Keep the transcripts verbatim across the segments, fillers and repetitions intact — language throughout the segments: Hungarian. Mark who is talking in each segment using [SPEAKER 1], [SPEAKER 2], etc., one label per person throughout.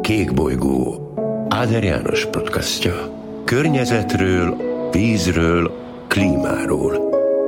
[SPEAKER 1] Kékbolygó, Áder János podcastja. Környezetről, vízről, klímáról.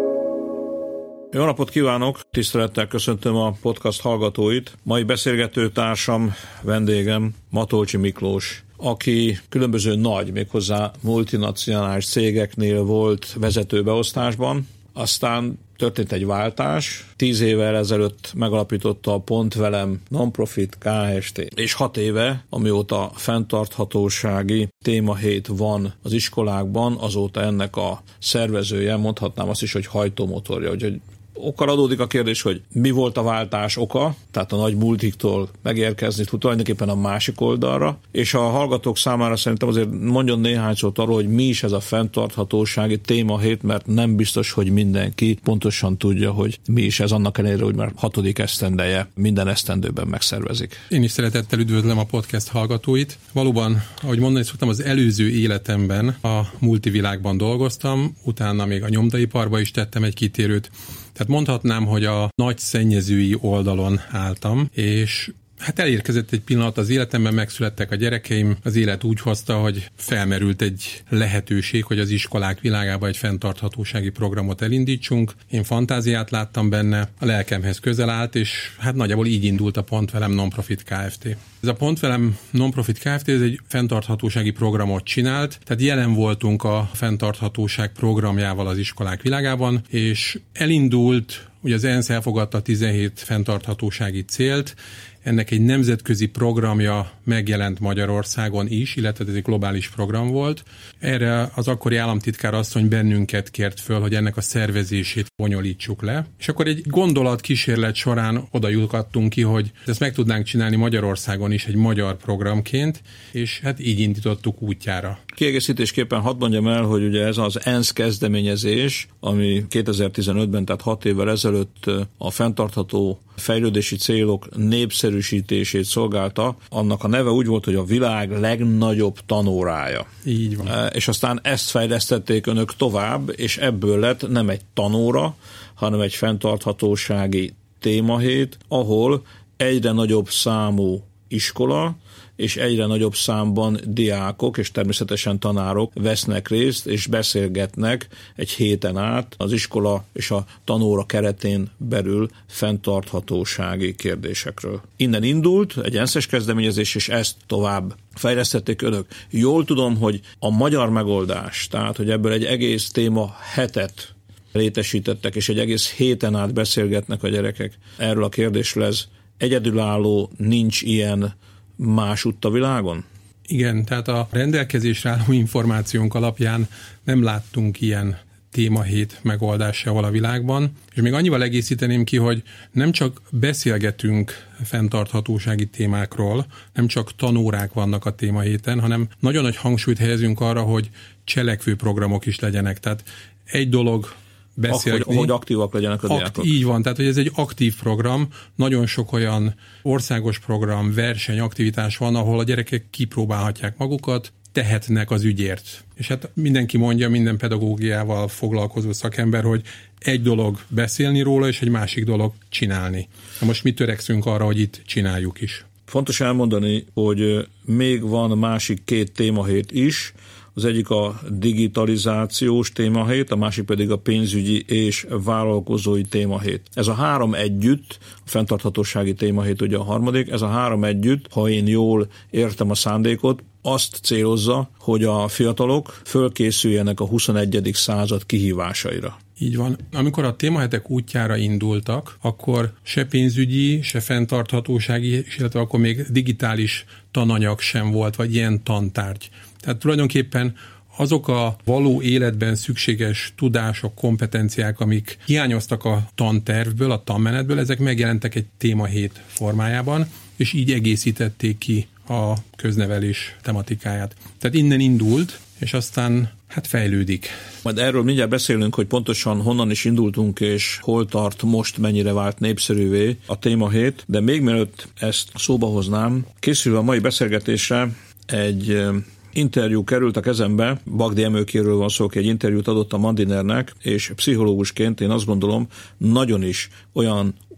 [SPEAKER 2] Jó napot kívánok! Tisztelettel köszöntöm a podcast hallgatóit. Mai beszélgető társam, vendégem Matolcsy Miklós, aki különböző nagy, méghozzá multinacionális cégeknél volt vezetőbeosztásban, aztán történt egy váltás, tíz évvel ezelőtt megalapította a Pont Velem Non-Profit Kft. És hat éve, amióta fenntarthatósági témahét van az iskolákban, azóta ennek a szervezője, mondhatnám azt is, hogy hajtómotorja, úgyhogy okkal adódik a kérdés, hogy mi volt a váltás oka, tehát a nagy multiktól megérkezni tulajdonképpen a másik oldalra, és a hallgatók számára szerintem azért mondjon néhány szót arról, hogy mi is ez a fenntarthatósági témahét, mert nem biztos, hogy mindenki pontosan tudja, hogy mi is ez, annak ellenére, hogy már hatodik esztendeje minden esztendőben megszervezik.
[SPEAKER 3] Én is szeretettel üdvözlöm a podcast hallgatóit. Valóban, ahogy mondani szoktam, az előző életemben a multivilágban dolgoztam, utána még a nyomdaiparba is tettem egy kitérőt. Tehát mondhatnám, hogy a nagy szennyezői oldalon álltam, és hát elérkezett egy pillanat az életemben, megszülettek a gyerekeim, az élet úgy hozta, hogy felmerült egy lehetőség, hogy az iskolák világába egy fenntarthatósági programot elindítsunk. Én fantáziát láttam benne, a lelkemhez közel állt, és hát nagyjából így indult a Pont Velem Non-Profit Kft. Ez a Pont Velem Non-Profit Kft. Ez egy fenntarthatósági programot csinált, tehát jelen voltunk a fenntarthatóság programjával az iskolák világában, és elindult, ugye az ENSZ elfogadta tizenhét fenntarthatósági célt, ennek egy nemzetközi programja megjelent Magyarországon is, illetve ez egy globális program volt. Erre az akkori államtitkár asszony bennünket kért föl, hogy ennek a szervezését bonyolítsuk le. És akkor egy gondolatkísérlet során oda jutottunk ki, hogy ezt meg tudnánk csinálni Magyarországon is egy magyar programként, és hát így indítottuk útjára.
[SPEAKER 2] Kiegészítésképpen hadd mondjam el, hogy ugye ez az ENSZ kezdeményezés, ami kétezer-tizenötben, tehát hat évvel ezelőtt a fenntartható fejlődési célok népszerűsítését szolgálta, annak a neve úgy volt, hogy a világ legnagyobb tanórája.
[SPEAKER 3] Így van.
[SPEAKER 2] És aztán ezt fejlesztették önök tovább, és ebből lett nem egy tanóra, hanem egy fenntarthatósági témahét, ahol egyre nagyobb számú iskola, és egyre nagyobb számban diákok és természetesen tanárok vesznek részt, és beszélgetnek egy héten át az iskola és a tanóra keretén belül fenntarthatósági kérdésekről. Innen indult egy ENSZ-es kezdeményezés, és ezt tovább fejlesztették önök. Jól tudom, hogy a magyar megoldás, tehát hogy ebből egy egész téma hetet létesítettek, és egy egész héten át beszélgetnek a gyerekek erről a kérdésről, ez egyedülálló, nincs ilyen másutt a világon?
[SPEAKER 3] Igen, tehát a rendelkezésre álló információnk alapján nem láttunk ilyen témahét megoldásával a világban, és még annyival egészíteném ki, hogy nem csak beszélgetünk fenntarthatósági témákról, nem csak tanórák vannak a témahéten, hanem nagyon nagy hangsúlyt helyezünk arra, hogy cselekvő programok is legyenek. Tehát egy dolog beszélni.
[SPEAKER 2] Hogy, hogy aktívak legyenek a
[SPEAKER 3] Akt,
[SPEAKER 2] diákok.
[SPEAKER 3] Így van, tehát hogy ez egy aktív program, nagyon sok olyan országos program, verseny, aktivitás van, ahol a gyerekek kipróbálhatják magukat, tehetnek az ügyért. És hát mindenki mondja, minden pedagógiával foglalkozó szakember, hogy egy dolog beszélni róla, és egy másik dolog csinálni. Na most mi törekszünk arra, hogy itt csináljuk is.
[SPEAKER 2] Fontos elmondani, hogy még van másik két témahét is. Az egyik a digitalizációs témahét, a másik pedig a pénzügyi és vállalkozói témahét. Ez a három együtt, a fenntarthatósági témahét ugye a harmadik, ez a három együtt, ha én jól értem a szándékot, azt célozza, hogy a fiatalok fölkészüljenek a huszonegyedik század kihívásaira.
[SPEAKER 3] Így van. Amikor a témahetek útjára indultak, akkor se pénzügyi, se fenntarthatósági, illetve akkor még digitális tananyag sem volt, vagy ilyen tantárgy. Tehát tulajdonképpen azok a való életben szükséges tudások, kompetenciák, amik hiányoztak a tantervből, a tanmenetből, ezek megjelentek egy témahét formájában, és így egészítették ki a köznevelés tematikáját. Tehát innen indult, és aztán hát fejlődik.
[SPEAKER 2] Majd erről mindjárt beszélünk, hogy pontosan honnan is indultunk, és hol tart most, mennyire vált népszerűvé a témahét, de még mielőtt ezt szóba hoznám, készülve a mai beszélgetésre egy interjú került a kezembe, Bagdi Emőkéről van szó, aki egy interjút adott a Mandinernek, és pszichológusként én azt gondolom, nagyon is olyan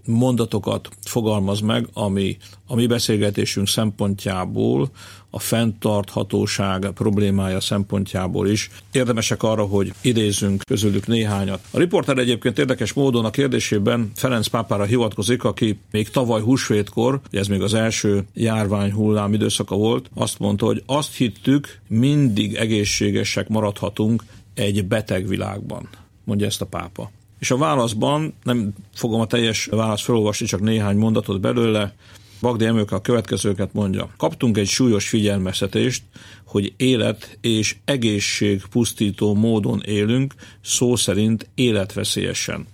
[SPEAKER 2] mondatokat fogalmaz meg, ami a mi beszélgetésünk szempontjából, a fenntarthatóság problémája szempontjából is érdemesek arra, hogy idézzünk közülük néhányat. A riporter egyébként érdekes módon a kérdésében Ferenc pápára hivatkozik, aki még tavaly húsvétkor, ez még az első járvány hullám időszaka volt, azt mondta, hogy azt hittük, mindig egészségesek maradhatunk egy beteg világban, mondja ezt a pápa. És a válaszban, nem fogom a teljes választ felolvasni, csak néhány mondatot belőle, Bagdi Emőke a következőket mondja. Kaptunk egy súlyos figyelmeztetést, hogy élet és egészség pusztító módon élünk, szó szerint életveszélyesen.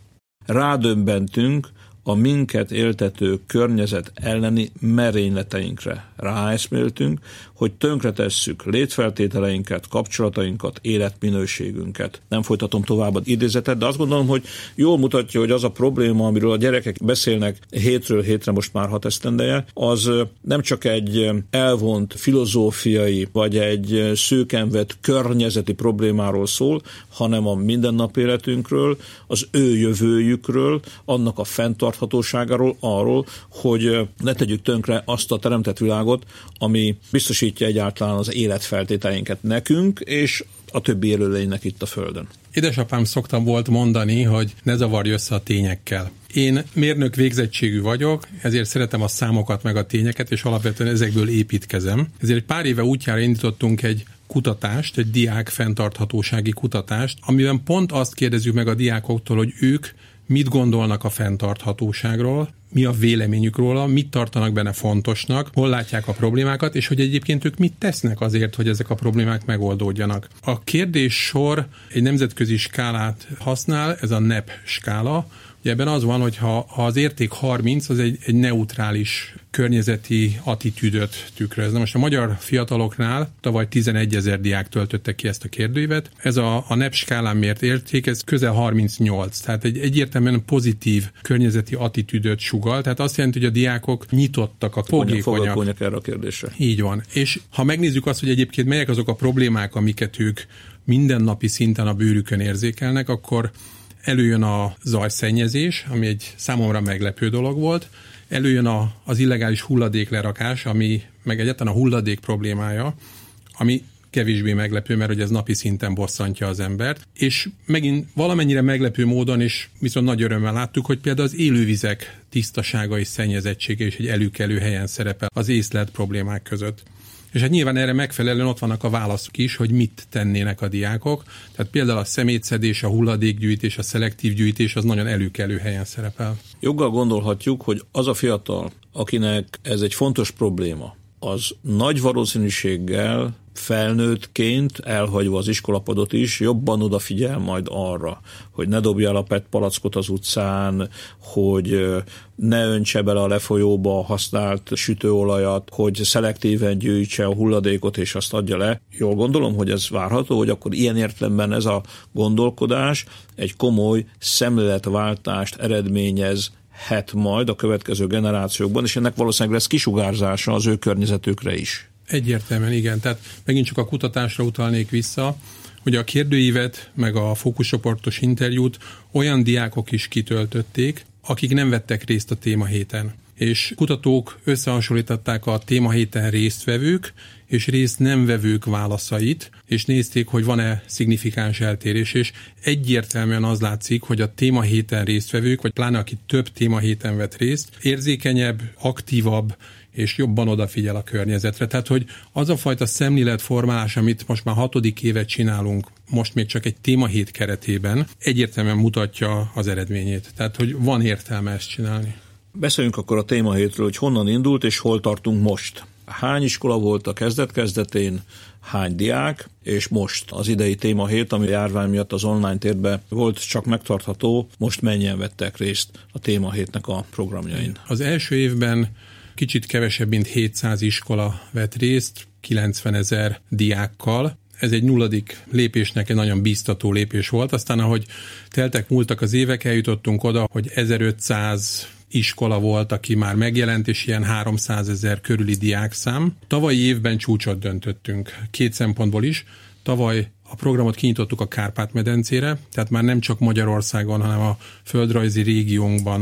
[SPEAKER 2] Rádöbbentünk a minket éltető környezet elleni merényleteinkre. Ráeszméltünk, hogy tönkretesszük létfeltételeinket, kapcsolatainkat, életminőségünket. Nem folytatom tovább az idézetet, de azt gondolom, hogy jól mutatja, hogy az a probléma, amiről a gyerekek beszélnek hétről hétre most már hat esztendeje, az nem csak egy elvont filozófiai, vagy egy szőkenvet környezeti problémáról szól, hanem a mindennapi életünkről, az ő jövőjükről, annak a fenntarthatóságáról, arról, hogy ne tegyük tönkre azt a teremtett világot, ami biztosítja egyáltalán az életfeltételeinket nekünk, és a többi élőlénynek itt a Földön.
[SPEAKER 3] Édesapám szoktam volt mondani, hogy ne zavarj össze a tényekkel. Én mérnök végzettségű vagyok, ezért szeretem a számokat meg a tényeket, és alapvetően ezekből építkezem. Ezért pár éve útjára indítottunk egy kutatást, egy diák fenntarthatósági kutatást, amiben pont azt kérdezzük meg a diákoktól, hogy ők mit gondolnak a fenntarthatóságról, mi a véleményük róla, mit tartanak benne fontosnak, hol látják a problémákat, és hogy egyébként ők mit tesznek azért, hogy ezek a problémák megoldódjanak. A kérdéssor egy nemzetközi skálát használ, ez a nep skála. Ugye ebben az van, hogy ha, ha az érték harminc, az egy, egy neutrális környezeti attitűdöt tükröz. Na most a magyar fiataloknál tavaly tizenegyezer diák töltötte ki ezt a kérdőívet. Ez a, a nep skálán mért érték, ez közel harmincnyolc, tehát egy egyértelműen pozitív környezeti attitűdöt sugall, tehát azt jelenti, hogy a diákok nyitottak, a fogékonyak
[SPEAKER 2] erre a kérdésre.
[SPEAKER 3] Így van. És ha megnézzük azt, hogy egyébként melyek azok a problémák, amiket ők mindennapi szinten a bőrükön érzékelnek, akkor előjön a zajszennyezés, ami egy számomra meglepő dolog volt, előjön a, az illegális hulladéklerakás, ami meg egyáltalán a hulladék problémája, ami kevésbé meglepő, mert hogy ez napi szinten bosszantja az embert, és megint valamennyire meglepő módon, és viszont nagy örömmel láttuk, hogy például az élővizek tisztasága és szennyezettsége is egy előkelő helyen szerepel az észlelt problémák között. És hát nyilván erre megfelelően ott vannak a válaszok is, hogy mit tennének a diákok. Tehát például a szemétszedés, a hulladékgyűjtés, a szelektív gyűjtés az nagyon előkelő helyen szerepel.
[SPEAKER 2] Joggal gondolhatjuk, hogy az a fiatal, akinek ez egy fontos probléma, az nagy valószínűséggel felnőttként, elhagyva az iskolapadot is, jobban odafigyel majd arra, hogy ne dobja el a pet palackot az utcán, hogy ne öntse bele a lefolyóba használt sütőolajat, hogy szelektíven gyűjtse a hulladékot és azt adja le. Jól gondolom, hogy ez várható, hogy akkor ilyen értelemben ez a gondolkodás egy komoly szemléletváltást eredményez het majd a következő generációkban, és ennek valószínűleg lesz kisugárzása az ő környezetükre is.
[SPEAKER 3] Egyértelműen igen, tehát megint csak a kutatásra utalnék vissza, hogy a kérdőívet meg a fókuszcsoportos interjút olyan diákok is kitöltötték, akik nem vettek részt a témahéten. És kutatók összehasonlították a témahéten résztvevők és részt nem vevők válaszait, és nézték, hogy van-e szignifikáns eltérés, és egyértelműen az látszik, hogy a témahéten résztvevők, vagy pláne aki több témahéten vett részt, érzékenyebb, aktívabb, és jobban odafigyel a környezetre. Tehát, hogy az a fajta szemléletformálás, amit most már hatodik évet csinálunk, most még csak egy témahét keretében, egyértelműen mutatja az eredményét. Tehát, hogy van értelme ezt csinálni.
[SPEAKER 2] Beszéljünk akkor a témahétről, hogy honnan indult, és hol tartunk most. Hány iskola volt a kezdet-kezdetén, hány diák, és most az idei témahét, ami a járvány miatt az online térben volt csak megtartható, most mennyien vettek részt a témahétnek a programjain?
[SPEAKER 3] Az első évben kicsit kevesebb, mint hétszáz iskola vett részt, kilencvenezer diákkal. Ez egy nulladik lépésnek egy nagyon bíztató lépés volt. Aztán, ahogy teltek, múltak az évek, eljutottunk oda, hogy ezerötszáz iskola volt, aki már megjelent, és ilyen háromszázezer körüli diákszám. Tavalyi évben csúcsot döntöttünk, két szempontból is. Tavaly a programot kinyitottuk a Kárpát-medencére, tehát már nem csak Magyarországon, hanem a földrajzi régiónkban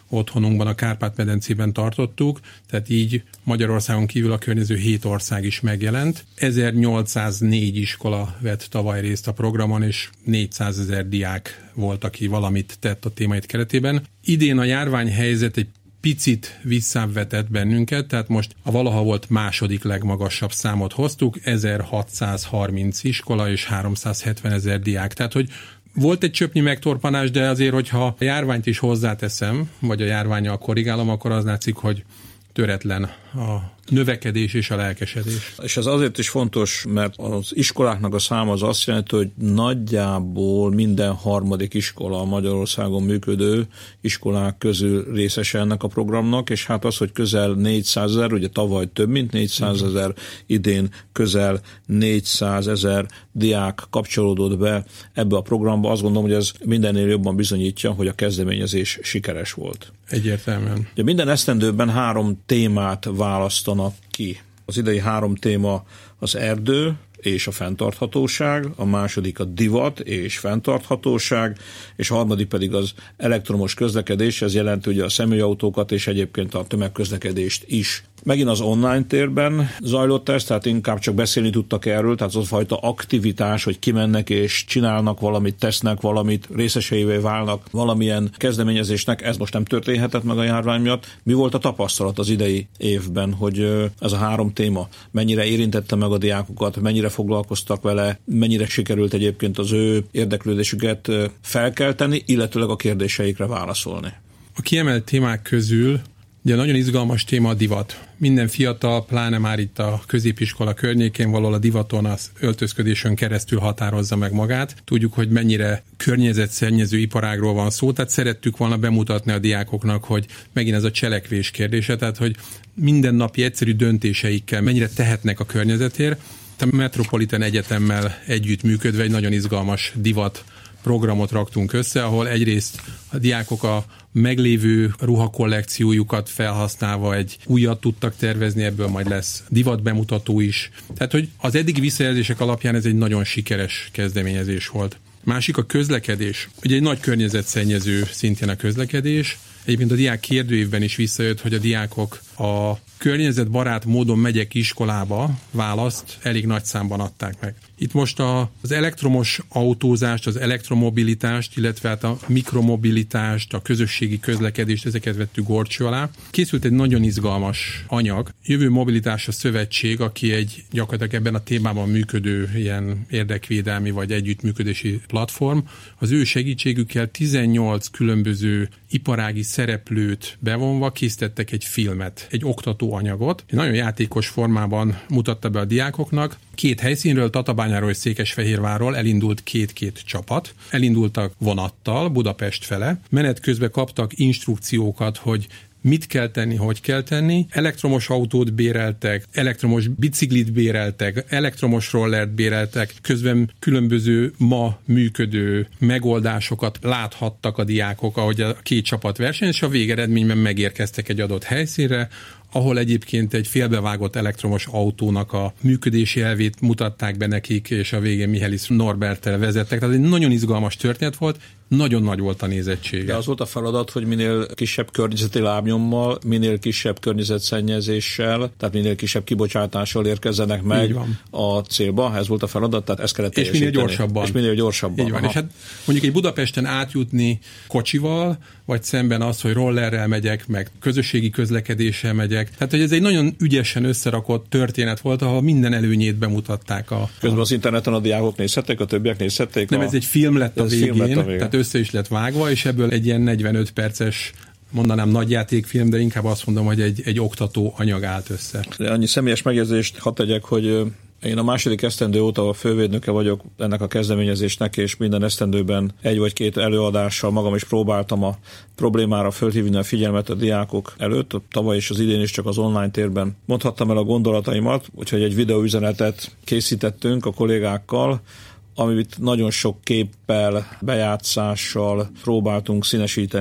[SPEAKER 3] otthonunkban, a Kárpát-medencében tartottuk, tehát így Magyarországon kívül a környező hét ország is megjelent. ezernyolcszáznégy iskola vett tavaly részt a programon, és négyszázezer diák volt, aki valamit tett a témáit keretében. Idén a járványhelyzet egy picit visszávetett bennünket, tehát most a valaha volt második legmagasabb számot hoztuk, ezerhatszázharminc iskola és háromszázhetvenezer diák. Tehát, hogy volt egy csöpnyi megtorpanás, de azért, hogyha a járványt is hozzáteszem, vagy a járvánnyal korrigálom, akkor az látszik, hogy töretlen a növekedés és a lelkesedés.
[SPEAKER 2] És ez azért is fontos, mert az iskoláknak a száma az azt jelenti, hogy nagyjából minden harmadik iskola a Magyarországon működő iskolák közül részese ennek a programnak, és hát az, hogy közel négyszázezer, ugye tavaly több mint négyszázezer, idén közel négyszázezer diák kapcsolódott be ebbe a programba, azt gondolom, hogy ez mindennél jobban bizonyítja, hogy a kezdeményezés sikeres volt.
[SPEAKER 3] Egyértelműen.
[SPEAKER 2] Ugye minden esztendőben három témát választanak ki. Az idei három téma az erdő és a fenntarthatóság, a második a divat és fenntarthatóság, és a harmadik pedig az elektromos közlekedés, ez jelenti ugye a személyautókat és egyébként a tömegközlekedést is. Megint az online térben zajlott ez, tehát inkább csak beszélni tudtak erről, tehát az a fajta aktivitás, hogy kimennek és csinálnak valamit, tesznek valamit, részeseivé válnak valamilyen kezdeményezésnek, ez most nem történhetett meg a járvány miatt. Mi volt a tapasztalat az idei évben, hogy ez a három téma mennyire érintette meg a diákokat, mennyire foglalkoztak vele, mennyire sikerült egyébként az ő érdeklődésüket felkelteni, illetőleg a kérdéseikre válaszolni?
[SPEAKER 3] A kiemelt témák közül ugye nagyon izgalmas téma a divat. Minden fiatal, pláne már itt a középiskola környékén valahol a divaton, az öltözködésön keresztül határozza meg magát. Tudjuk, hogy mennyire környezetszennyező iparágról van szó, tehát szerettük volna bemutatni a diákoknak, hogy megint ez a cselekvés kérdése, tehát hogy mindennapi egyszerű döntéseikkel mennyire tehetnek a környezetért. A Metropolitan Egyetemmel együttműködve egy nagyon izgalmas divat programot raktunk össze, ahol egyrészt a diákok a meglévő ruhakollekciójukat felhasználva egy újat tudtak tervezni, ebből majd lesz divat bemutató is. Tehát, hogy az eddigi visszajelzések alapján ez egy nagyon sikeres kezdeményezés volt. Másik a közlekedés. Ugye egy nagy környezetszennyező szintén a közlekedés. Egyébként a diák kérdőívben is visszajött, hogy a diákok a környezetbarát módon megyek iskolába választ elég nagy számban adták meg. Itt most a, az elektromos autózást, az elektromobilitást, illetve hát a mikromobilitást, a közösségi közlekedést, ezeket vettük górcső alá. Készült egy nagyon izgalmas anyag. Jövő Mobilitás a Szövetség, aki egy gyakorlatilag ebben a témában működő ilyen érdekvédelmi vagy együttműködési platform. Az ő segítségükkel tizennyolc különböző iparági szereplőt bevonva készítettek egy filmet, egy oktatóanyagot. Egy nagyon játékos formában mutatta be a diákoknak. Két helyszínről, Tatabányáról és Székesfehérvárról elindult két-két csapat. Elindultak vonattal Budapest fele. Menet közben kaptak instrukciókat, hogy mit kell tenni, hogy kell tenni. Elektromos autót béreltek, elektromos biciklit béreltek, elektromos rollert béreltek, közben különböző ma működő megoldásokat láthattak a diákok, ahogy a két csapat verseny, és a végeredményben megérkeztek egy adott helyszínre, ahol egyébként egy félbevágott elektromos autónak a működési elvét mutatták be nekik, és a végén Mihály Norberttel vezettek. Tehát egy nagyon izgalmas történet volt, nagyon nagy volt a nézettsége.
[SPEAKER 2] De az volt a feladat, hogy minél kisebb környezeti lábnyommal, minél kisebb környezetszennyezéssel, tehát minél kisebb kibocsátással érkezzenek meg a célba. Ez volt a feladat, tehát ezt kellett teljesíteni.
[SPEAKER 3] És minél gyorsabban.
[SPEAKER 2] És minél gyorsabban.
[SPEAKER 3] Így van. És hát mondjuk egy Budapesten átjutni kocsival, vagy szemben az, hogy rollerrel megyek, meg közösségi közlekedéssel megyek. Tehát, hogy ez egy nagyon ügyesen összerakott történet volt, ahol minden előnyét bemutatták. A,
[SPEAKER 2] Közben az interneten a diákok nézhették, a többiek nézhették.
[SPEAKER 3] Nem,
[SPEAKER 2] a...
[SPEAKER 3] ez egy film lett a végén,
[SPEAKER 2] lett a végén,
[SPEAKER 3] tehát össze is lett vágva, és ebből egy ilyen negyvenöt perces, mondanám nagyjátékfilm, de inkább azt mondom, hogy egy, egy oktató anyag állt össze.
[SPEAKER 2] De annyi személyes megjegyzést hadd tegyek, hogy én a második esztendő óta a fővédnöke vagyok ennek a kezdeményezésnek, és minden esztendőben egy vagy két előadással magam is próbáltam a problémára fölhívni a figyelmet a diákok előtt. Tavaly és az idén is csak az online térben mondhattam el a gondolataimat, úgyhogy egy videóüzenetet készítettünk a kollégákkal, amit nagyon sok képpel, bejátszással próbáltunk színesíteni.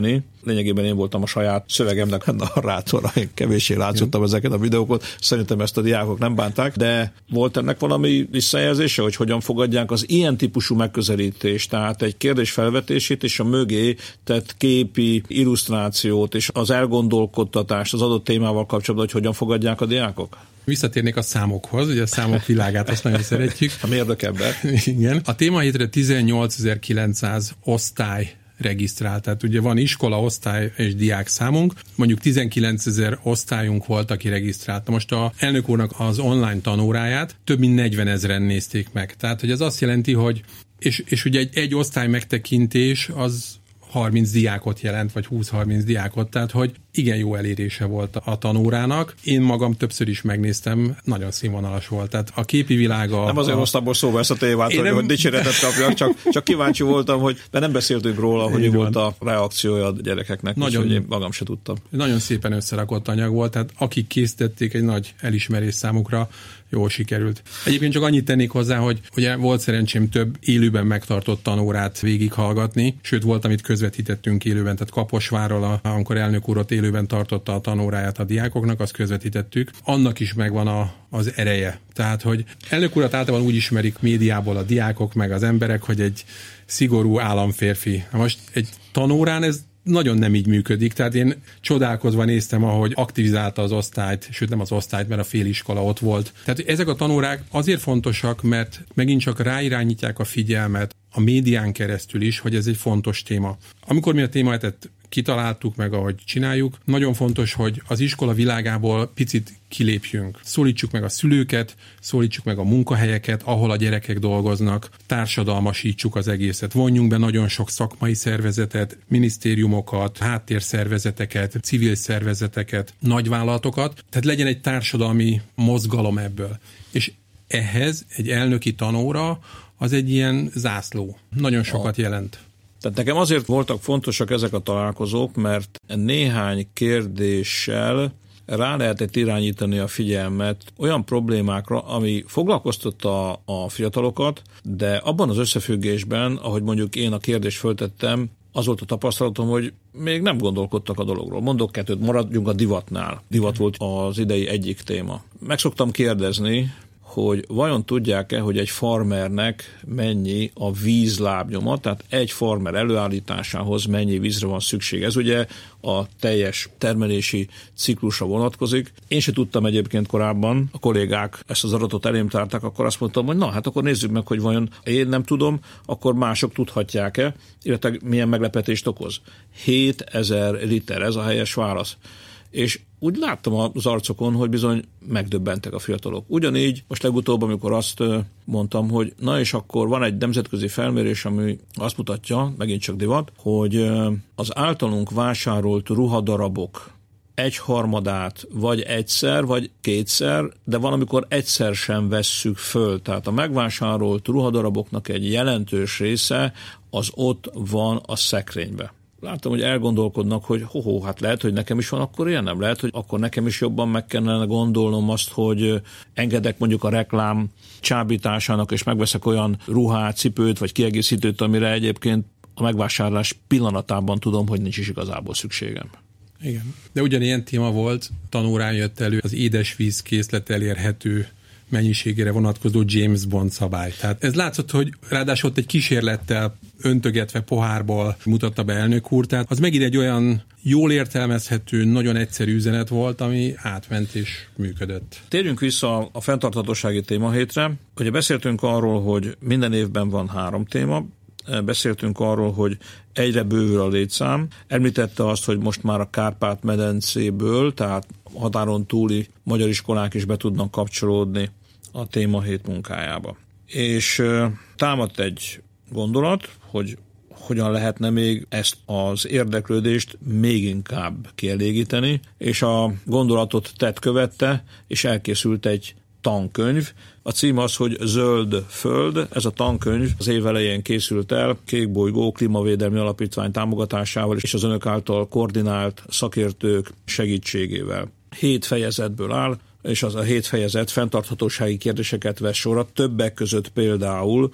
[SPEAKER 2] lényegében én voltam a saját szövegemnek a narrátora, én kevéssé látszottam ezeket a videókat, szerintem ezt a diákok nem bánták, de volt ennek valami visszajelzése, hogy hogyan fogadják az ilyen típusú megközelítést, tehát egy kérdés felvetését és a mögé tett képi illusztrációt és az elgondolkodtatást az adott témával kapcsolatban, hogy hogyan fogadják a diákok?
[SPEAKER 3] Visszatérnék a számokhoz, ugye a számok világát, azt nagyon szeretjük.
[SPEAKER 2] A mérdekember.
[SPEAKER 3] Igen. A témahétre tizennyolcezer-kilencszáz osztály regisztrált. Tehát ugye van iskola, osztály és diák számunk, mondjuk tizenkilencezer osztályunk volt, aki regisztrált. Most a elnök úrnak az online tanóráját több mint negyvenezren nézték meg. Tehát, hogy ez azt jelenti, hogy és, és ugye egy, egy osztály megtekintés az harminc diákot jelent, vagy húsz-harminc diákot, tehát hogy igen jó elérése volt a tanórának. Én magam többször is megnéztem, nagyon színvonalas volt. Tehát a képi világa...
[SPEAKER 2] Nem azért
[SPEAKER 3] a...
[SPEAKER 2] hoztam most szóba ezt a témát, hogy,
[SPEAKER 3] nem...
[SPEAKER 2] hogy dicséretet kapjak, csak, csak kíváncsi voltam, hogy de nem beszéltünk róla, hogy volt a reakciója a gyerekeknek, nagyon, úgyhogy én magam se tudtam.
[SPEAKER 3] Nagyon szépen összerakott anyag volt, tehát akik készítették, egy nagy elismerés számukra, jól sikerült. Egyébként csak annyit tennék hozzá, hogy ugye volt szerencsém több élőben megtartott tanórát végighallgatni, sőt volt, amit közvetítettünk élőben, tehát Kaposvárról, amikor elnök úr ott élőben tartotta a tanóráját a diákoknak, azt közvetítettük. Annak is megvan a, az ereje. Tehát, hogy elnök urat általában úgy ismerik médiából a diákok, meg az emberek, hogy egy szigorú államférfi. Most egy tanórán ez nagyon nem így működik, tehát én csodálkozva néztem, ahogy aktivizálta az osztályt, sőt nem az osztályt, mert a féliskola ott volt. Tehát ezek a tanórák azért fontosak, mert megint csak ráirányítják a figyelmet a médián keresztül is, hogy ez egy fontos téma. Amikor mi a témát kitaláltuk meg, ahogy csináljuk, nagyon fontos, hogy az iskola világából picit kilépjünk. Szólítsuk meg a szülőket, szólítsuk meg a munkahelyeket, ahol a gyerekek dolgoznak, társadalmasítsuk az egészet. Vonjunk be nagyon sok szakmai szervezetet, minisztériumokat, háttérszervezeteket, civil szervezeteket, nagyvállalatokat, tehát legyen egy társadalmi mozgalom ebből. És ehhez egy elnöki tanóra az egy ilyen zászló. Nagyon sokat jelent.
[SPEAKER 2] Tehát nekem azért voltak fontosak ezek a találkozók, mert néhány kérdéssel rá lehetett irányítani a figyelmet olyan problémákra, ami foglalkoztatta a fiatalokat, de abban az összefüggésben, ahogy mondjuk én a kérdést föltettem, az volt a tapasztalatom, hogy még nem gondolkodtak a dologról. Mondok kettőt, maradjunk a divatnál. Divat volt az idei egyik téma. Meg szoktam kérdezni, hogy vajon tudják-e, hogy egy farmernek mennyi a vízlábnyoma, tehát egy farmer előállításához mennyi vízre van szükség. Ez ugye a teljes termelési ciklusra vonatkozik. Én se tudtam egyébként korábban, a kollégák ezt az adatot elém tárták, akkor azt mondtam, hogy na, hát akkor nézzük meg, hogy vajon én nem tudom, akkor mások tudhatják-e, illetve milyen meglepetést okoz. hétezer liter, ez a helyes válasz. És úgy láttam az arcokon, hogy bizony megdöbbentek a fiatalok. Ugyanígy most legutóbb, amikor azt mondtam, hogy na és akkor van egy nemzetközi felmérés, ami azt mutatja, megint csak divat, hogy az általunk vásárolt ruhadarabok egyharmadát vagy egyszer, vagy kétszer, de van, amikor egyszer sem vesszük föl. Tehát a megvásárolt ruhadaraboknak egy jelentős része az ott van a szekrénybe. Láttam, hogy elgondolkodnak, hogy hoho, hát lehet, hogy nekem is van akkor ilyen, nem lehet, hogy akkor nekem is jobban meg kellene gondolnom azt, hogy engedek mondjuk a reklám csábításának, és megveszek olyan ruhát, cipőt, vagy kiegészítőt, amire egyébként a megvásárlás pillanatában tudom, hogy nincs is igazából szükségem.
[SPEAKER 3] Igen. De ugyanilyen téma volt, tanórán jött elő az édesvíz készlet elérhető mennyiségére vonatkozó James Bond szabály. Tehát ez látszott, hogy ráadásul ott egy kísérlettel öntögetve pohárból mutatta be elnök úr, tehát az megint egy olyan jól értelmezhető, nagyon egyszerű üzenet volt, ami átment és működött.
[SPEAKER 2] Térjünk vissza a fenntarthatósági témahétre. Ugye beszéltünk arról, hogy minden évben van három téma, beszéltünk arról, hogy egyre bővül a létszám. Említette azt, hogy most már a Kárpát-medencéből, tehát határon túli magyar iskolák is be tudnak kapcsolódni a témahét munkájába. És támadt egy gondolat, hogy hogyan lehetne még ezt az érdeklődést még inkább kielégíteni, és a gondolatot tett követte, és elkészült egy tankönyv. A cím az, hogy Zöld Föld. Ez a tankönyv az év elején készült el, Kék Bolygó Klímavédelmi Alapítvány támogatásával és az önök által koordinált szakértők segítségével. Hét fejezetből áll, és az a hét fejezet fenntarthatósági kérdéseket vesz sorra, többek között például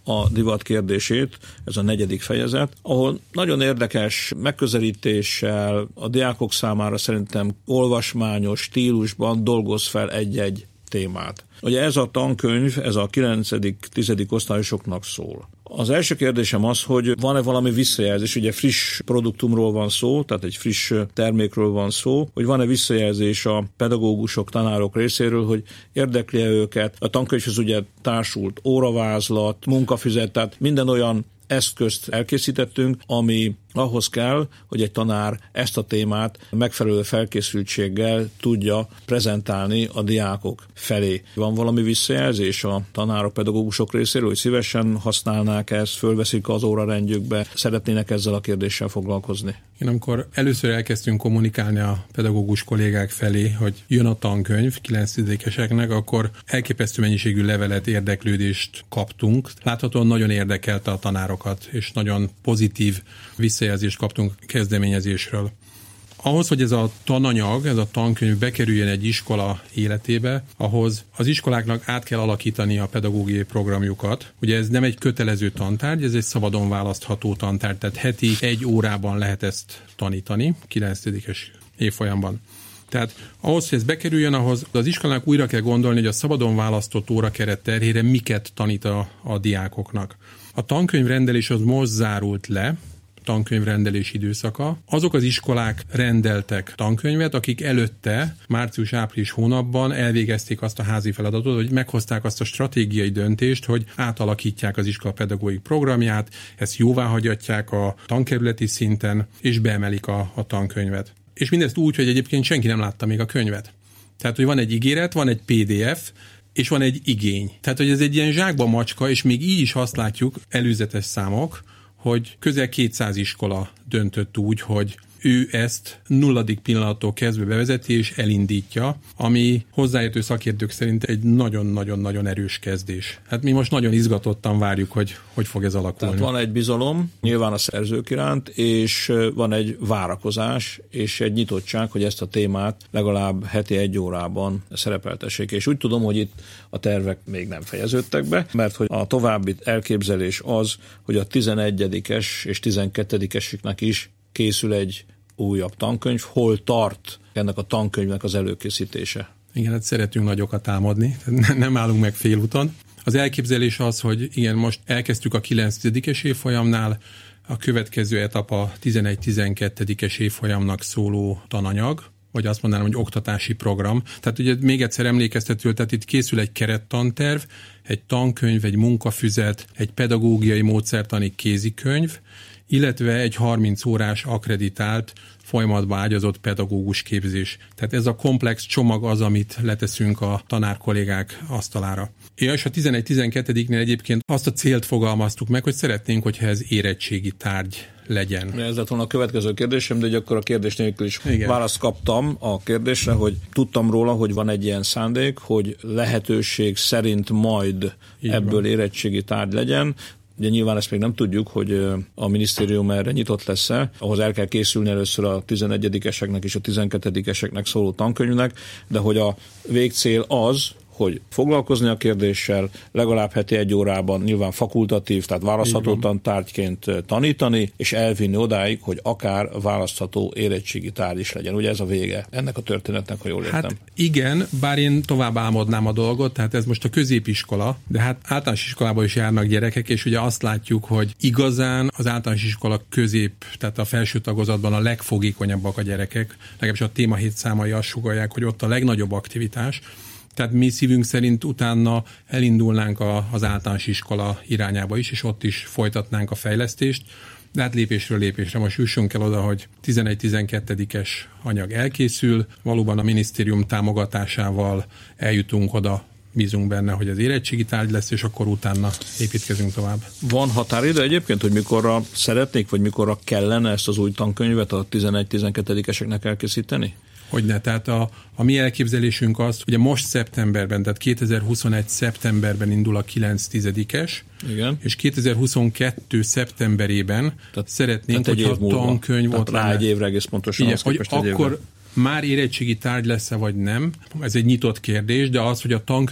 [SPEAKER 2] a divat kérdését, ez a negyedik fejezet, ahol nagyon érdekes megközelítéssel a diákok számára szerintem olvasmányos stílusban dolgoz fel egy-egy témát. Ugye ez a tankönyv, ez a kilencedik-tizedik osztályosoknak szól. Az első kérdésem az, hogy van-e valami visszajelzés, ugye friss produktumról van szó, tehát egy friss termékről van szó, hogy van-e visszajelzés a pedagógusok, tanárok részéről, hogy érdekli-e őket. A tankönyvhöz ugye társult óravázlat, munkafüzet, tehát minden olyan eszközt elkészítettünk, ami ahhoz kell, hogy egy tanár ezt a témát megfelelő felkészültséggel tudja prezentálni a diákok felé. Van valami visszajelzés a tanárok, pedagógusok részéről, hogy szívesen használnák ezt, fölveszik az órarendjükbe, szeretnének ezzel a kérdéssel foglalkozni?
[SPEAKER 3] Én amikor először elkezdtünk kommunikálni a pedagógus kollégák felé, hogy jön a tankönyv kilenc-tizedikeseknek, akkor elképesztő mennyiségű levelet, érdeklődést kaptunk. Láthatóan nagyon érdekelte a tanárokat, és nagyon pozitív visszajelzést kaptunk kezdeményezésről. Ahhoz, hogy ez a tananyag, ez a tankönyv bekerüljön egy iskola életébe, ahhoz az iskoláknak át kell alakítani a pedagógiai programjukat. Ugye ez nem egy kötelező tantárgy, ez egy szabadon választható tantárgy, tehát heti egy órában lehet ezt tanítani, kilenc-tizedikes évfolyamban. Tehát ahhoz, hogy ez bekerüljön, ahhoz az iskolának újra kell gondolni, hogy a szabadon választott órakeret terhére miket tanít a, a diákoknak. A tankönyvrendelés az most zárult le, tankönyvrendelés időszaka. Azok az iskolák rendeltek tankönyvet, akik előtte, március-április hónapban elvégezték azt a házi feladatot, hogy meghozták azt a stratégiai döntést, hogy átalakítják az iskola pedagógiai programját, ezt jóváhagyatják a tankerületi szinten, és beemelik a, a tankönyvet. És mindezt úgy, hogy egyébként senki nem látta még a könyvet. Tehát, hogy van egy ígéret, van egy pé dé ef, és van egy igény. Tehát, hogy ez egy ilyen zsákba macska, és még így is azt látjuk, előzetes számok, hogy közel kétszáz iskola döntött úgy, hogy ő ezt nulladik pillanattól kezdve bevezeti és elindítja, ami hozzáértő szakértők szerint egy nagyon-nagyon-nagyon erős kezdés. Hát mi most nagyon izgatottan várjuk, hogy hogy fog ez alakulni.
[SPEAKER 2] Tehát van egy bizalom, nyilván a szerzők iránt, és van egy várakozás, és egy nyitottság, hogy ezt a témát legalább heti egy órában szerepeltessék. És úgy tudom, hogy itt a tervek még nem fejeződtek be, mert hogy a további elképzelés az, hogy a tizenegyedikes és tizenkettedikeseknek is készül egy újabb tankönyv, hol tart ennek a tankönyvnek az előkészítése?
[SPEAKER 3] Igen, hát szeretünk nagyokat álmodni, nem állunk meg félúton. Az elképzelés az, hogy igen, most elkezdtük a kilenc-tizedikes évfolyamnál, a következő etap a tizenegy-tizenkettedikes évfolyamnak szóló tananyag, vagy azt mondanám, hogy oktatási program. Tehát ugye még egyszer emlékeztető, tehát itt készül egy kerettanterv, egy tankönyv, egy munkafüzet, egy pedagógiai módszertani kézikönyv, illetve egy harminc órás akkreditált, folyamatba ágyazott pedagógus képzés. Tehát ez a komplex csomag az, amit leteszünk a tanárkollégák asztalára. És a tizenegy-tizenkettediknél egyébként azt a célt fogalmaztuk meg, hogy szeretnénk, hogyha ez érettségi tárgy legyen.
[SPEAKER 2] Ez lett volna a következő kérdésem, de akkor a kérdés nélkül is igen. Választ kaptam a kérdésre, hogy tudtam róla, hogy van egy ilyen szándék, hogy lehetőség szerint majd így ebből van. Érettségi tárgy legyen. Ugye nyilván ezt még nem tudjuk, hogy a minisztérium erre nyitott lesz-e, ahhoz el kell készülni először a tizenegyedikeseknek és a tizenkettedikeseknek szóló tankönyvnek, de hogy a végcél az, hogy foglalkozni a kérdéssel, legalább heti egy órában nyilván fakultatív, tehát választható tantárgyként tanítani, és elvinni odáig, hogy akár választható érettségi tárgy is legyen. Ugye ez a vége ennek a történetnek, ha jól értem.
[SPEAKER 3] Hát igen, bár én tovább álmodnám a dolgot, tehát ez most a középiskola, de hát általános iskolában is járnak gyerekek, és ugye azt látjuk, hogy igazán az általános iskola közép, tehát a felső tagozatban a legfogékonyabbak a gyerekek, legalábbis a témahét számai azt sugallják, hogy ott a legnagyobb aktivitás. Tehát mi szívünk szerint utána elindulnánk a, az általános iskola irányába is, és ott is folytatnánk a fejlesztést, de hát lépésről lépésre most jussunk el oda, hogy tizenegy-tizenkettedikes anyag elkészül, valóban a minisztérium támogatásával eljutunk oda, bízunk benne, hogy az érettségi tárgy lesz, és akkor utána építkezünk tovább.
[SPEAKER 2] Van határidő egyébként, hogy mikorra szeretnék, vagy mikorra kellene ezt az új tankönyvet a tizenegy-tizenkettedikeseknek elkészíteni?
[SPEAKER 3] Hogyne, tehát a, a mi elképzelésünk az, ugye most szeptemberben, tehát kétezer-huszonegy szeptemberben indul a kilenc-tizedikes,
[SPEAKER 2] igen.
[SPEAKER 3] És kétezer-huszonkettő szeptemberében tehát, szeretnénk,
[SPEAKER 2] tehát
[SPEAKER 3] hogyha a tankönyv ott
[SPEAKER 2] rá egy évre egész pontosan.
[SPEAKER 3] Igen, hogy akkor már érettségi tárgy lesz-e vagy nem, ez egy nyitott kérdés, de az, hogy a tankönyvet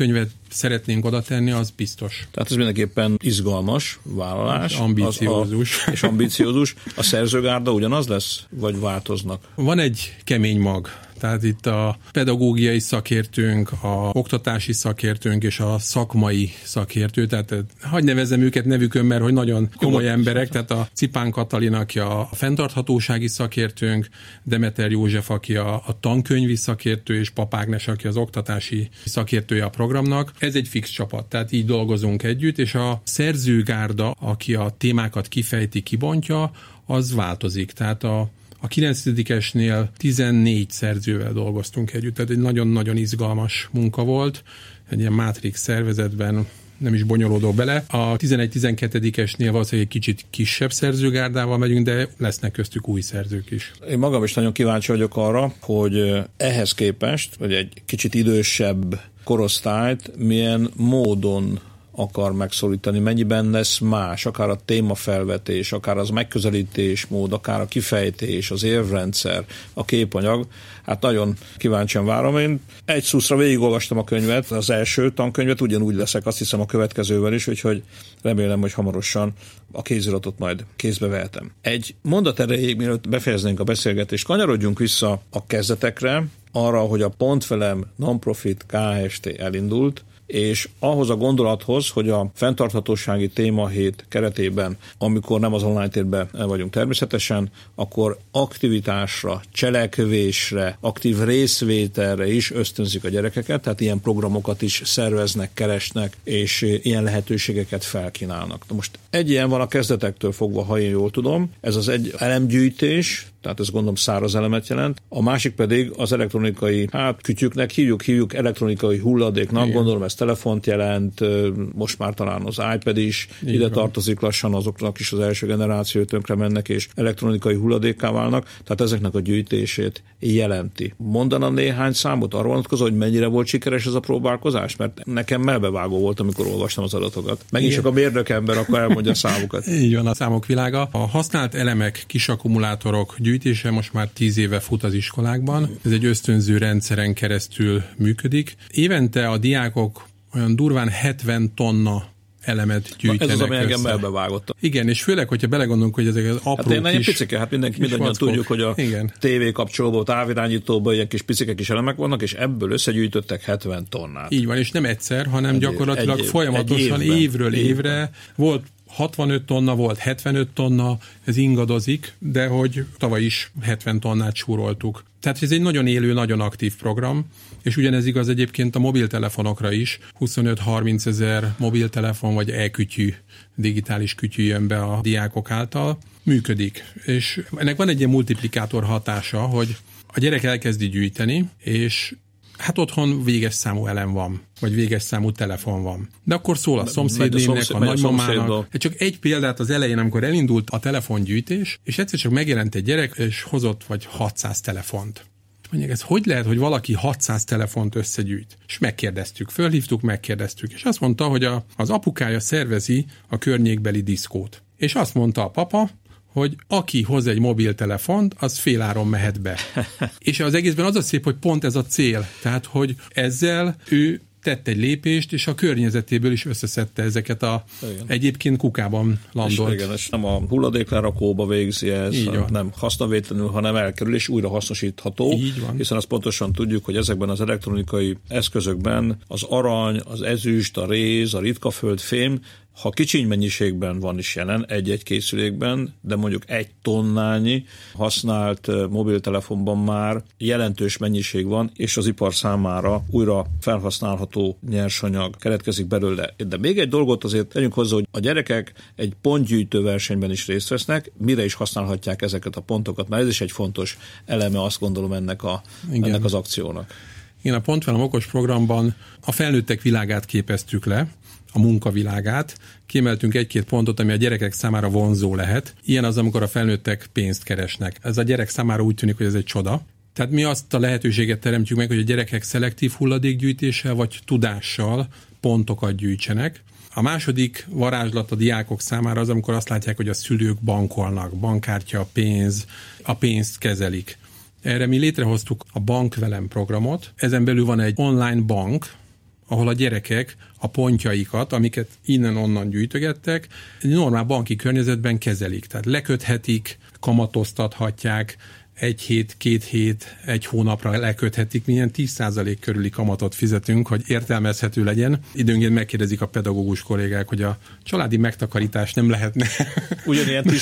[SPEAKER 3] szeretnénk oda tenni, az biztos.
[SPEAKER 2] Tehát ez mindenképpen izgalmas vállalás. És
[SPEAKER 3] ambiciózus.
[SPEAKER 2] A, és ambiciózus. A szerzőgárda ugyanaz lesz, vagy változnak?
[SPEAKER 3] Van egy kemény mag. Tehát itt a pedagógiai szakértőnk, a oktatási szakértőnk és a szakmai szakértő, tehát hadd nevezzem őket nevükön, mert hogy nagyon komoly emberek, tehát a Cipán Katalin, aki a fenntarthatósági szakértőnk, Demeter József, aki a, a tankönyvi szakértő, és Pap Ágnes, aki az oktatási szakértője a programnak. Ez egy fix csapat, tehát így dolgozunk együtt, és a szerzőgárda, aki a témákat kifejti, kibontja, az változik. Tehát a A kilencedikesnél tizennégy szerzővel dolgoztunk együtt, tehát egy nagyon-nagyon izgalmas munka volt, egy ilyen mátrix szervezetben, nem is bonyolódó bele. A tizenegy-tizenkettedikesnél valószínűleg egy kicsit kisebb szerzőgárdával megyünk, de lesznek köztük új szerzők is.
[SPEAKER 2] Én magam is nagyon kíváncsi vagyok arra, hogy ehhez képest, vagy egy kicsit idősebb korosztályt milyen módon akar megszólítani, mennyiben lesz más, akár a témafelvetés, akár az megközelítésmód, akár a kifejtés, az érvrendszer, a képanyag. Hát nagyon kíváncsian várom. Én egy szuszra végigolvastam a könyvet, az első tankönyvet, ugyanúgy leszek, azt hiszem a következővel is, úgyhogy remélem, hogy hamarosan a kéziratot majd kézbe vehetem. Egy mondat erejéig, mielőtt befejeznénk a beszélgetést, kanyarodjunk vissza a kezdetekre, arra, hogy a Pontvelem Non-Profit Kft. Elindult, és ahhoz a gondolathoz, hogy a fenntarthatósági témahét keretében, amikor nem az online térben vagyunk természetesen, akkor aktivitásra, cselekvésre, aktív részvételre is ösztönzik a gyerekeket, tehát ilyen programokat is szerveznek, keresnek, és ilyen lehetőségeket felkínálnak. Na most egy ilyen van a kezdetektől fogva, ha én jól tudom, ez az egy elemgyűjtés, tehát ez gondolom száraz elemet jelent, a másik pedig az elektronikai, hát kütyüknek hívjuk, hívjuk elektronikai hulladéknak, igen. Gondolom ez telefont jelent, most már talán az iPad is igen. Ide tartozik lassan, azoknak is az első generáció tönkre mennek, és elektronikai hulladékká válnak, tehát ezeknek a gyűjtését jelenti. Mondanam néhány számot arra vonatkozó, hogy mennyire volt sikeres ez a próbálkozás, mert nekem melbevágó volt, amikor olvastam az adatokat. Megint csak a mérnök ember akkor elmondja a számokat.
[SPEAKER 3] Így van, a számok világa. A használt elemek, kis akkumulátorok gyűjtése most már tíz éve fut az iskolákban. Ez egy ösztönző rendszeren keresztül működik. Évente a diákok olyan durván hetven tonna elemet gyűjtenek.
[SPEAKER 2] Ez az, ami engem elbevágott.
[SPEAKER 3] Igen, és főleg, hogyha belegondolunk, hogy ezek az apró
[SPEAKER 2] hát
[SPEAKER 3] kis...
[SPEAKER 2] picike, hát mindenki, mindannyian tudjuk, hogy a igen. tévé kapcsolóban, távirányítóban ilyen kis picike kis elemek vannak, és ebből összegyűjtöttek hetven tonnát.
[SPEAKER 3] Így van, és nem egyszer, hanem egy gyakorlatilag év, folyamatosan évben, évről évben. évre volt hatvanöt tonna, volt hetvenöt tonna, ez ingadozik, de hogy tavaly is hetven tonnát súroltuk. Tehát ez egy nagyon élő, nagyon aktív program, és ugyanez igaz egyébként a mobiltelefonokra is. huszonöt-harminc ezer mobiltelefon vagy e-kütyű, digitális kütyű jön be a diákok által. Működik. És ennek van egy ilyen multiplikátor hatása, hogy a gyerek elkezdi gyűjteni, és hát otthon véges számú elem van, vagy véges számú telefon van. De akkor szól a szomszédnének, a, a nagymamának. Csak egy példát az elején, amikor elindult a telefongyűjtés, és egyszer csak megjelent egy gyerek, és hozott vagy hatszáz telefont. Mondják, ez hogy lehet, hogy valaki hatszáz telefont összegyűjt? És megkérdeztük, fölhívtuk, megkérdeztük, és azt mondta, hogy a, az apukája szervezi a környékbeli diszkót. És azt mondta a papa, hogy aki hoz egy mobiltelefont, az féláron mehet be. És az egészben az a szép, hogy pont ez a cél. Tehát, hogy ezzel ő tett egy lépést, és a környezetéből is összeszedte ezeket a igen. egyébként kukában landolt.
[SPEAKER 2] És igen, és nem a hulladéklerakóba végzi ez, nem hasznavétlenül, hanem elkerül, és újra hasznosítható.
[SPEAKER 3] Így van.
[SPEAKER 2] Hiszen azt pontosan tudjuk, hogy ezekben az elektronikai eszközökben az arany, az ezüst, a réz, a ritka földfém, ha kicsiny mennyiségben van is jelen egy-egy készülékben, de mondjuk egy tonnányi használt mobiltelefonban már jelentős mennyiség van, és az ipar számára újra felhasználható nyersanyag keletkezik belőle. De még egy dolgot azért tegyünk hozzá, hogy a gyerekek egy pontgyűjtő versenyben is részt vesznek, mire is használhatják ezeket a pontokat, mert ez is egy fontos eleme, azt gondolom, ennek, a, ennek az akciónak.
[SPEAKER 3] Igen, a Pontvelem okos programban a felnőttek világát képeztük le, a munkavilágát, kiemeltünk egy-két pontot, ami a gyerekek számára vonzó lehet. Ilyen az, amikor a felnőttek pénzt keresnek. Ez a gyerek számára úgy tűnik, hogy ez egy csoda. Tehát mi azt a lehetőséget teremtjük meg, hogy a gyerekek szelektív hulladékgyűjtéssel vagy tudással pontokat gyűjtsenek. A második varázslat a diákok számára az, amikor azt látják, hogy a szülők bankolnak, bankkártya, pénz, a pénzt kezelik. Erre mi létrehoztuk a Bankvelem programot. Ezen belül van egy online bank, ahol a gyerekek a pontjaikat, amiket innen-onnan gyűjtögettek, egy normál banki környezetben kezelik. Tehát leköthetik, kamatoztathatják, egy hét, két hét, egy hónapra leköthetik, milyen tíz százalék körüli kamatot fizetünk, hogy értelmezhető legyen. Időnként megkérdezik a pedagógus kollégák, hogy a családi megtakarítás nem lehetne.
[SPEAKER 2] Ugyanilyen tíz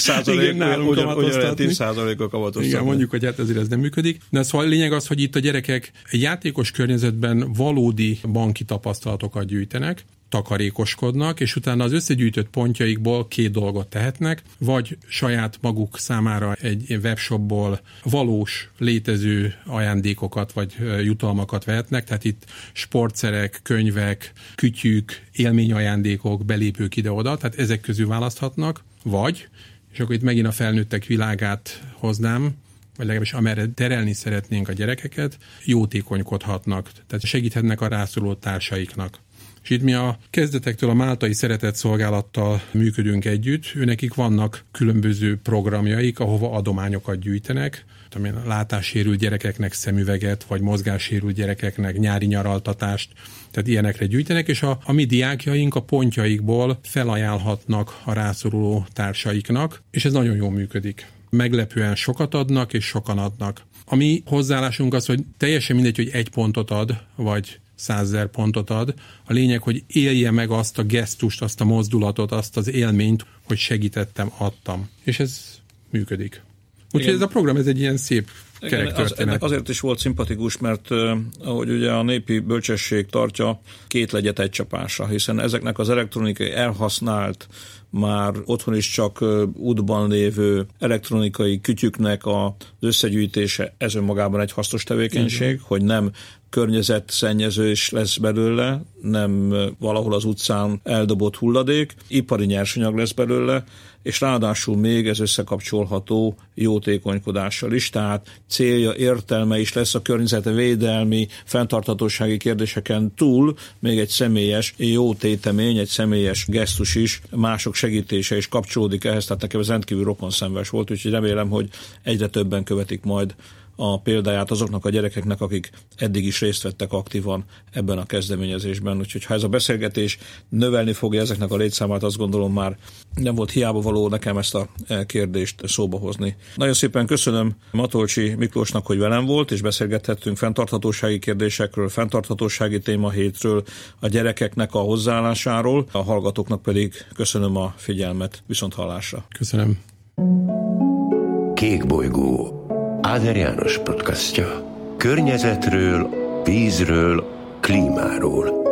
[SPEAKER 2] százalékot kamatoztatni.
[SPEAKER 3] Igen, mondjuk, hogy hát ezért ez nem működik. De szóval a lényeg az, hogy itt a gyerekek egy játékos környezetben valódi banki tapasztalatokat gyűjtenek, takarékoskodnak, és utána az összegyűjtött pontjaikból két dolgot tehetnek, vagy saját maguk számára egy webshopból valós létező ajándékokat vagy jutalmakat vehetnek, tehát itt sportszerek, könyvek, kütyük, élményajándékok, belépők ide-oda, tehát ezek közül választhatnak, vagy, és akkor itt megint a felnőttek világát hoznám, vagy legalábbis amerre terelni szeretnénk a gyerekeket, jótékonykodhatnak, tehát segíthetnek a rászoruló társaiknak. És itt mi a kezdetektől a Máltai Szeretett Szolgálattal működünk együtt, őnekik vannak különböző programjaik, ahova adományokat gyűjtenek, tudom, látássérült gyerekeknek szemüveget, vagy mozgássérült gyerekeknek nyári nyaraltatást, tehát ilyenekre gyűjtenek, és a, a mi diákjaink a pontjaikból felajánlhatnak a rászoruló társaiknak, és ez nagyon jól működik. Meglepően sokat adnak, és sokan adnak. A mi hozzáállásunk az, hogy teljesen mindegy, hogy egy pontot ad, vagy százezer pontot ad. A lényeg, hogy élje meg azt a gesztust, azt a mozdulatot, azt az élményt, hogy segítettem, adtam. És ez működik. Úgyhogy ez a program, ez egy ilyen szép kerektörténet.
[SPEAKER 2] Az, azért is volt szimpatikus, mert uh, ahogy ugye a népi bölcsesség tartja, két legyet egy csapásra, hiszen ezeknek az elektronikai elhasznált, már otthon is csak uh, útban lévő elektronikai kütyüknek az összegyűjtése, ez önmagában egy hasznos tevékenység, igen, hogy nem környezetszennyező is lesz belőle, nem valahol az utcán eldobott hulladék, ipari nyersanyag lesz belőle, és ráadásul még ez összekapcsolható jótékonykodással is, tehát célja, értelme is lesz a környezetvédelmi, fenntarthatósági kérdéseken túl még egy személyes jótétemény, egy személyes gesztus is, mások segítése is kapcsolódik ehhez, tehát nekem ez rendkívül rokonszenves volt, úgyhogy remélem, hogy egyre többen követik majd a példáját azoknak a gyerekeknek, akik eddig is részt vettek aktívan ebben a kezdeményezésben. Úgyhogy ha ez a beszélgetés növelni fogja ezeknek a létszámát, azt gondolom már nem volt hiába való nekem ezt a kérdést szóba hozni. Nagyon szépen köszönöm Matolcsy Miklósnak, hogy velem volt, és beszélgethettünk fenntarthatósági kérdésekről, fenntarthatósági témahétről, a gyerekeknek a hozzáállásáról, a hallgatóknak pedig köszönöm a figyelmet. Viszont hallásra.
[SPEAKER 3] Köszönöm.
[SPEAKER 1] Kék bolygó. Áder János podcastja. Környezetről, vízről, klímáról.